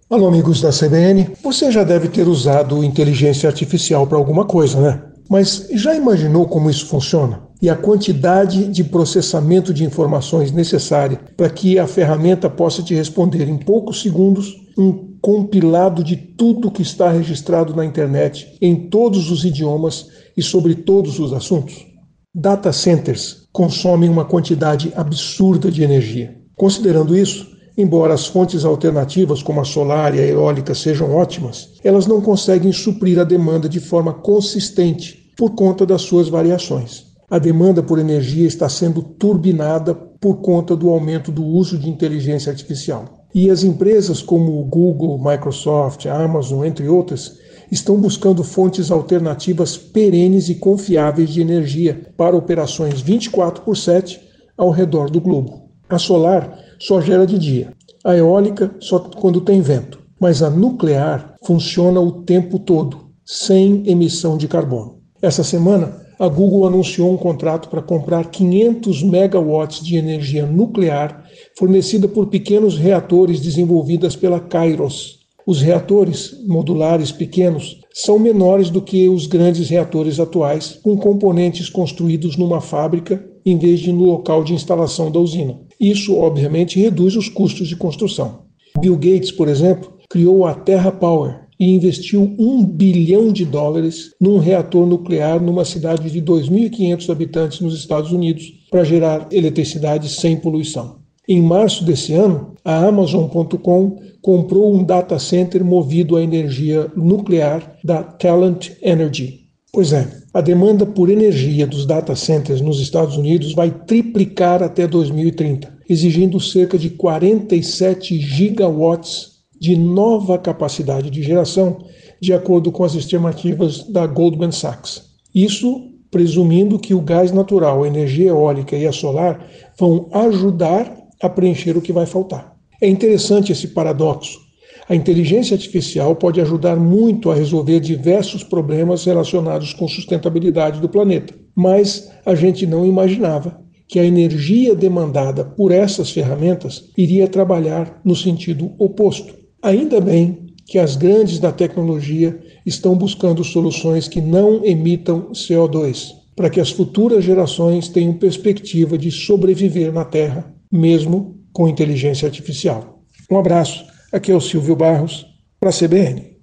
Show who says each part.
Speaker 1: Alô, amigos da CBN. Você já deve ter usado inteligência artificial para alguma coisa, né? Mas já imaginou como isso funciona? E a quantidade de processamento de informações necessária para que a ferramenta possa te responder em poucos segundos um compilado de tudo que está registrado na internet, em todos os idiomas e sobre todos os assuntos? Data centers consomem uma quantidade absurda de energia. Considerando isso, embora as fontes alternativas como a solar e a eólica sejam ótimas, elas não conseguem suprir a demanda de forma consistente por conta das suas variações. A demanda por energia está sendo turbinada por conta do aumento do uso de inteligência artificial. E as empresas como Google, Microsoft, Amazon, entre outras, estão buscando fontes alternativas perenes e confiáveis de energia para operações 24/7 ao redor do globo. A solar só gera de dia, a eólica só quando tem vento, mas a nuclear funciona o tempo todo, sem emissão de carbono. Essa semana, a Google anunciou um contrato para comprar 500 megawatts de energia nuclear fornecida por pequenos reatores desenvolvidos pela Kairos. Os reatores modulares pequenos são menores do que os grandes reatores atuais, com componentes construídos numa fábrica em vez de no local de instalação da usina. Isso, obviamente, reduz os custos de construção. Bill Gates, por exemplo, criou a TerraPower e investiu $1 bilhão num reator nuclear numa cidade de 2.500 habitantes nos Estados Unidos para gerar eletricidade sem poluição. Em março desse ano, a Amazon.com comprou um data center movido à energia nuclear da Talent Energy. Pois é, a demanda por energia dos data centers nos Estados Unidos vai triplicar até 2030, exigindo cerca de 47 gigawatts de nova capacidade de geração, de acordo com as estimativas da Goldman Sachs. Isso presumindo que o gás natural, a energia eólica e a solar vão ajudar a preencher o que vai faltar. É interessante esse paradoxo. A inteligência artificial pode ajudar muito a resolver diversos problemas relacionados com sustentabilidade do planeta, mas a gente não imaginava que a energia demandada por essas ferramentas iria trabalhar no sentido oposto. Ainda bem que as grandes da tecnologia estão buscando soluções que não emitam CO2, para que as futuras gerações tenham perspectiva de sobreviver na Terra, mesmo com inteligência artificial. Um abraço, aqui é o Silvio Barros, para a CBN.